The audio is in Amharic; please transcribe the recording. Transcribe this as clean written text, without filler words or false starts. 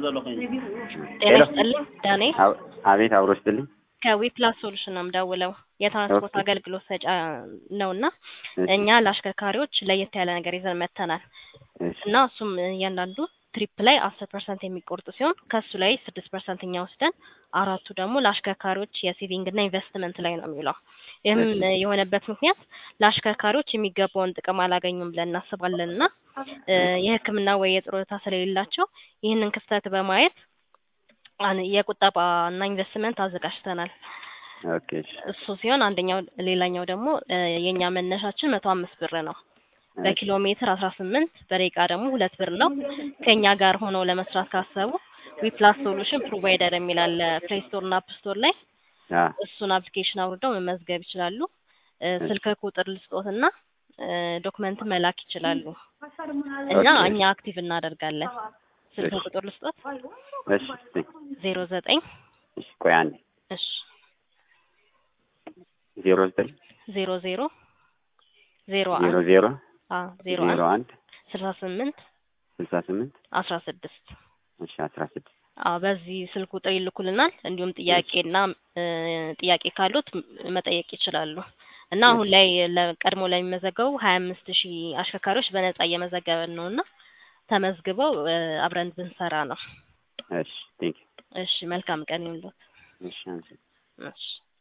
ጤና ይስጥልኝ ዳኔ አቤት አብሮ ይስጥልኝ ከዊፕላስ ሶሉሽን ነው የምደውለው የትራንስፖርት አገልግሎት ሰጪ ነውና እኛ ለአሽከርካሪዎች ለየት ያለ ነገር ይዘን መጥተናል እና እሱም እያንዳንዱ ትሪፕ ላይ 10% የሚቆርጥ ሲሆን ከሱ ላይ 6% እኛ ወስደን አራቱ ደግሞ ለአሽከርካሪዎች የሴቪንግ እና ኢንቨስትመንት ላይ ነው የሚውለው ይህም የሆነበት ምክንያት ለአሽከርካሪዎች የሚገባውን ጥቅም አላገኙም ብለን እናስባለንና የሕክምና ወይ የጡረታ ስለሌላቸው ይህንን ክፍተት በማየት የቁጠባ እና ኢንቨስትመንት አዘጋጅተናል ኦኬ እሱ ሲሆን አንደኛው ሌላኛው ደግሞ የኛ መነሻችን 105 ብር ነው በኪሎ ሜትር 18 በደቂቃ ደግሞ 2 ብር ነው ከኛ ጋር ሆነው ለመስራት ካሰቡ ዊፕላስ ሶሉሽን ፕሮቫይደር የሚላል ፕሌይ ስቶር እና አፕ ስቶር ላይ እሱን አፕሊኬሽን አውርደው መመዝገብ ይችላሉ ስልክ ቁጥር ልስጦትና ዶክመንት መላክ ይችላሉ እና እኛ አክቲቭ እናደርጋለን ስልክ ቁጥር ልስጦት እሺ 09 እሺ ቆይ አንዴ እሺ 09 00 00 01 68 16 እሺ 16 በዚህ ስልክ ቁጥር ይልኩልናል እንዲሁም ጥያቄ ካሉት መጠየቅ ይችላሉ እና አሁን ላይ ለቀድሞ ለሚመዘገቡ 25000 አሽከርካሪዎች በነፃ እየመዘገብን ነውና ተመዝግበው አብረን ብንሰራ ነው እሺ ቴንክ ዩ እሺ መልካም ቀን ይሁንልዎት እሺ እሺ